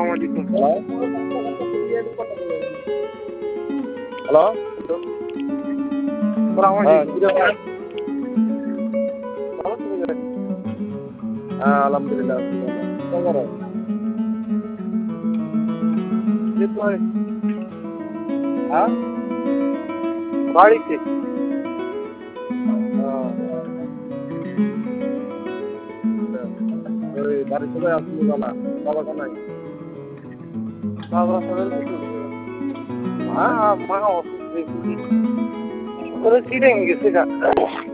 আসসালামু আলাইকুম। হ্যালো আসসালামু আলাইকুম। ভালো তুমি? হ্যাঁ আলহামদুলিল্লাহ। হ্যাঁ বাড়িতে ওই বাড়ির সবাই আসলে বাবা বাবা কোনায়? বাবা সবাই মা অসুস্থ চিড়ে গেছে গা।